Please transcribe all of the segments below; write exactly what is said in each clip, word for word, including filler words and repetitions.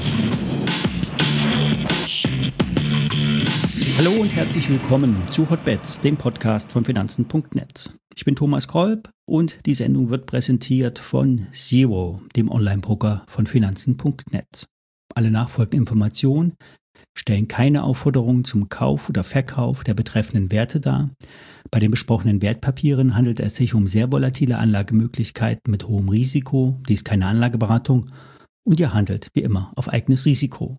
Hallo und herzlich willkommen zu Hotbets, dem Podcast von Finanzen Punkt net. Ich bin Thomas Kolb und die Sendung wird präsentiert von Zero, dem Online-Broker von Finanzen Punkt net. Alle nachfolgenden Informationen stellen keine Aufforderung zum Kauf oder Verkauf der betreffenden Werte dar. Bei den besprochenen Wertpapieren handelt es sich um sehr volatile Anlagemöglichkeiten mit hohem Risiko. Dies ist keine Anlageberatung und ihr handelt wie immer auf eigenes Risiko.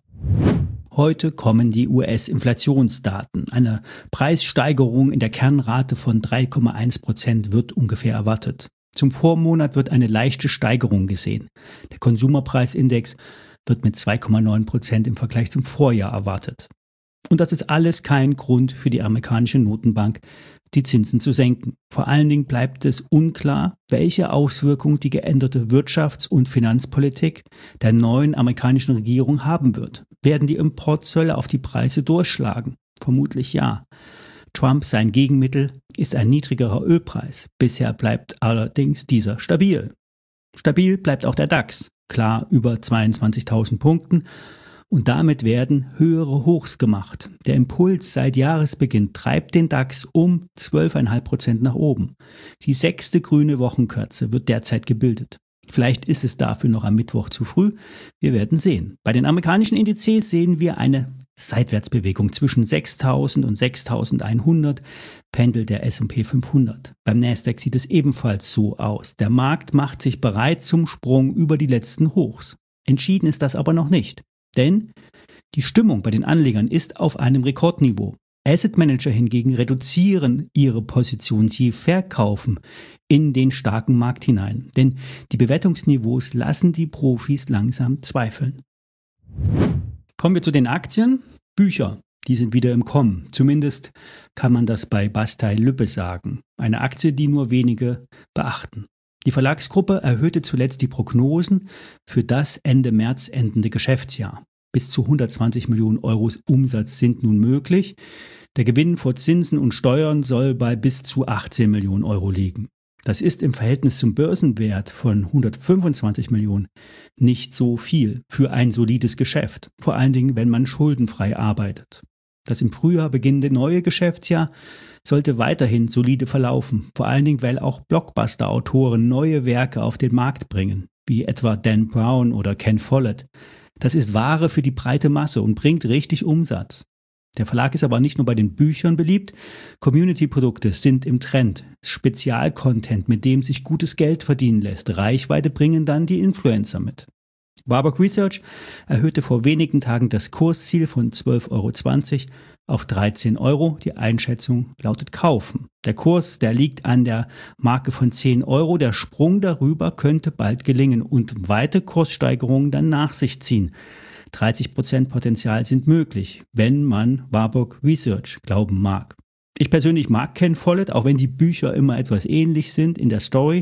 Heute kommen die U S-Inflationsdaten. Eine Preissteigerung in der Kernrate von drei Komma eins Prozent wird ungefähr erwartet. Zum Vormonat wird eine leichte Steigerung gesehen. Der Konsumerpreisindex wird mit zwei Komma neun Prozent im Vergleich zum Vorjahr erwartet. Und das ist alles kein Grund für die amerikanische Notenbank, die Zinsen zu senken. Vor allen Dingen bleibt es unklar, welche Auswirkungen die geänderte Wirtschafts- und Finanzpolitik der neuen amerikanischen Regierung haben wird. Werden die Importzölle auf die Preise durchschlagen? Vermutlich ja. Trump, sein Gegenmittel, ist ein niedrigerer Ölpreis. Bisher bleibt allerdings dieser stabil. Stabil bleibt auch der DAX, klar über zweiundzwanzigtausend Punkten. Und damit werden höhere Hochs gemacht. Der Impuls seit Jahresbeginn treibt den DAX um zwölf Komma fünf Prozent nach oben. Die sechste grüne Wochenkürze wird derzeit gebildet. Vielleicht ist es dafür noch am Mittwoch zu früh. Wir werden sehen. Bei den amerikanischen Indizes sehen wir eine Seitwärtsbewegung zwischen sechstausend und sechstausendeinhundert, pendelt der S und P fünfhundert. Beim Nasdaq sieht es ebenfalls so aus. Der Markt macht sich bereit zum Sprung über die letzten Hochs. Entschieden ist das aber noch nicht. Denn die Stimmung bei den Anlegern ist auf einem Rekordniveau. Asset Manager hingegen reduzieren ihre Position, sie verkaufen in den starken Markt hinein. Denn die Bewertungsniveaus lassen die Profis langsam zweifeln. Kommen wir zu den Aktien. Bücher, die sind wieder im Kommen. Zumindest kann man das bei Bastei-Lübbe sagen. Eine Aktie, die nur wenige beachten. Die Verlagsgruppe erhöhte zuletzt die Prognosen für das Ende März endende Geschäftsjahr. Bis zu hundertzwanzig Millionen Euro Umsatz sind nun möglich. Der Gewinn vor Zinsen und Steuern soll bei bis zu achtzehn Millionen Euro liegen. Das ist im Verhältnis zum Börsenwert von hundertfünfundzwanzig Millionen nicht so viel für ein solides Geschäft. Vor allen Dingen, wenn man schuldenfrei arbeitet. Das im Frühjahr beginnende neue Geschäftsjahr sollte weiterhin solide verlaufen, vor allen Dingen, weil auch Blockbuster-Autoren neue Werke auf den Markt bringen, wie etwa Dan Brown oder Ken Follett. Das ist Ware für die breite Masse und bringt richtig Umsatz. Der Verlag ist aber nicht nur bei den Büchern beliebt, Community-Produkte sind im Trend, Spezialcontent, mit dem sich gutes Geld verdienen lässt, Reichweite bringen dann die Influencer mit. Warburg Research erhöhte vor wenigen Tagen das Kursziel von zwölf Komma zwanzig Euro auf dreizehn Euro. Die Einschätzung lautet kaufen. Der Kurs, der liegt an der Marke von zehn Euro. Der Sprung darüber könnte bald gelingen und weite Kurssteigerungen dann nach sich ziehen. dreißig Prozent Potenzial sind möglich, wenn man Warburg Research glauben mag. Ich persönlich mag Ken Follett, auch wenn die Bücher immer etwas ähnlich sind in der Story.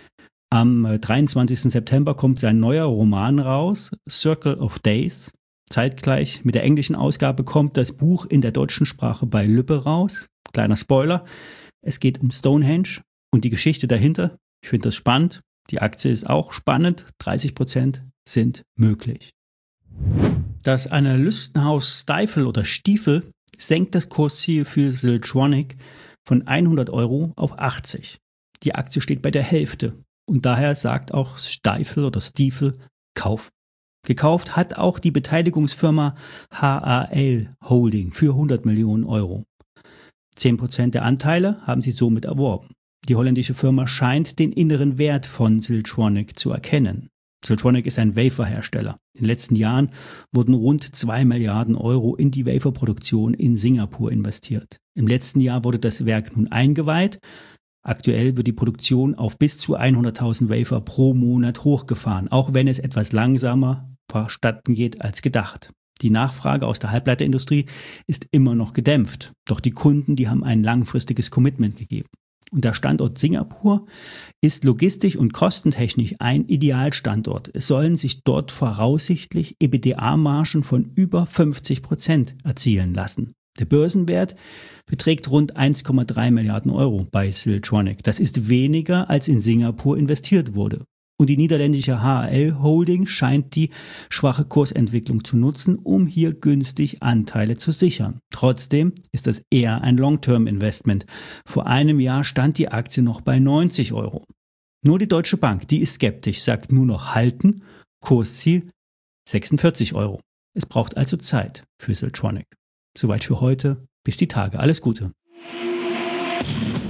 Am dreiundzwanzigsten September kommt sein neuer Roman raus, Circle of Days. Zeitgleich mit der englischen Ausgabe kommt das Buch in der deutschen Sprache bei Lübbe raus. Kleiner Spoiler, es geht um Stonehenge und die Geschichte dahinter. Ich finde das spannend. Die Aktie ist auch spannend. dreißig Prozent sind möglich. Das Analystenhaus Stifel oder Stiefel senkt das Kursziel für Siltronic von hundert Euro auf achtzig. Die Aktie steht bei der Hälfte. Und daher sagt auch Stifel oder Stiefel Kauf. Gekauft hat auch die Beteiligungsfirma H A L Holding für hundert Millionen Euro. zehn Prozent der Anteile haben sie somit erworben. Die holländische Firma scheint den inneren Wert von Siltronic zu erkennen. Siltronic ist ein Waferhersteller. In den letzten Jahren wurden rund zwei Milliarden Euro in die Waferproduktion in Singapur investiert. Im letzten Jahr wurde das Werk nun eingeweiht. Aktuell wird die Produktion auf bis zu hunderttausend Wafer pro Monat hochgefahren, auch wenn es etwas langsamer vonstatten geht als gedacht. Die Nachfrage aus der Halbleiterindustrie ist immer noch gedämpft, doch die Kunden, die haben ein langfristiges Commitment gegeben. Und der Standort Singapur ist logistisch und kostentechnisch ein Idealstandort. Es sollen sich dort voraussichtlich EBITDA-Margen von über fünfzig Prozent erzielen lassen. Der Börsenwert beträgt rund eins Komma drei Milliarden Euro bei Siltronic. Das ist weniger, als in Singapur investiert wurde. Und die niederländische H A L Holding scheint die schwache Kursentwicklung zu nutzen, um hier günstig Anteile zu sichern. Trotzdem ist das eher ein Long-Term-Investment. Vor einem Jahr stand die Aktie noch bei neunzig Euro. Nur die Deutsche Bank, die ist skeptisch, sagt nur noch halten, Kursziel sechsundvierzig Euro. Es braucht also Zeit für Siltronic. Soweit für heute. Bis die Tage. Alles Gute.